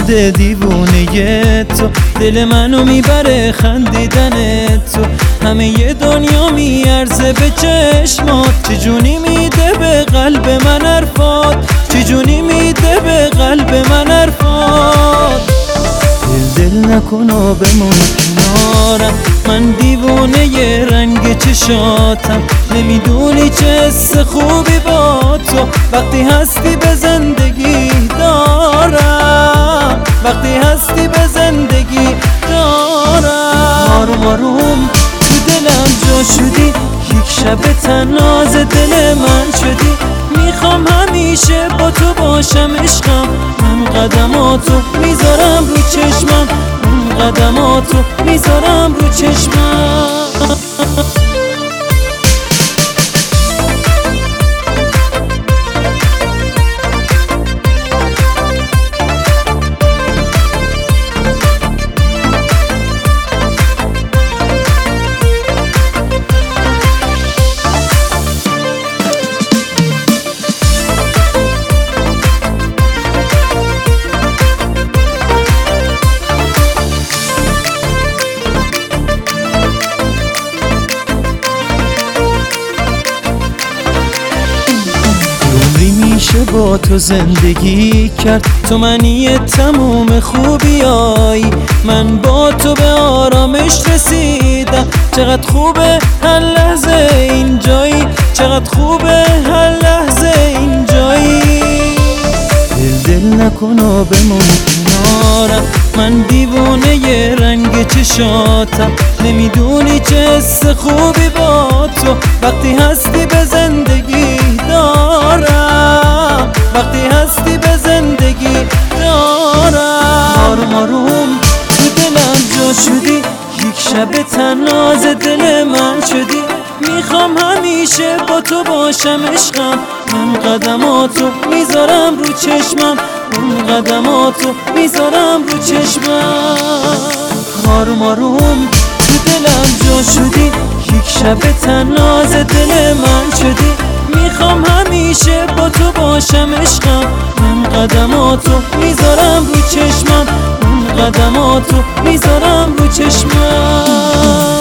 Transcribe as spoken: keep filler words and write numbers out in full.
شده دیوونه تو، دل منو میبره خندیدن تو. همه ی دنیا میارزه به چشمات، چجونی میده به قلب من حرفات، چجونی میده به قلب من حرفات. دل دل نکن و بمون کنارم، من دیوونه ی رنگ چشاتم. نمیدونی چه حس خوبی با تو، وقتی هستی به زندگی دارم، وقتی هستی به زندگی دارم. آروم آروم تو دلم جا شدی، یک شب تناز دل من شدی. میخوام همیشه با تو باشم عشقم، من قدماتو میذارم رو چشمم، من قدماتو میذارم رو چشمم. میشه با تو زندگی کرد، تو منی تموم خوبیایی. من با تو به آرامش رسیدم، چقدر خوبه هر لحظه اینجایی، چقدر خوبه هر لحظه اینجایی. دل دل نکن و بمون کنارم، من دیوونه ی رنگ چشاتم. نمیدونی چه حس خوبی با تو، وقتی هستی به زندگی دارم، وقتی هستی به زندگی دارم. آروم آروم تو دلم جا شدی، یک شب تناز دل من شدی. میخوام همیشه با تو باشم عشقم، من قدماتو میذارم رو چشمم، من قدماتو میذارم رو چشمم. آروم آروم تو دلم جا شدی، یک شب تناز دل من شدی. میخوام همیشه با تو باشم عشقم، من قدماتو میذارم رو چشمم، من قدماتو میذارم رو چشمم.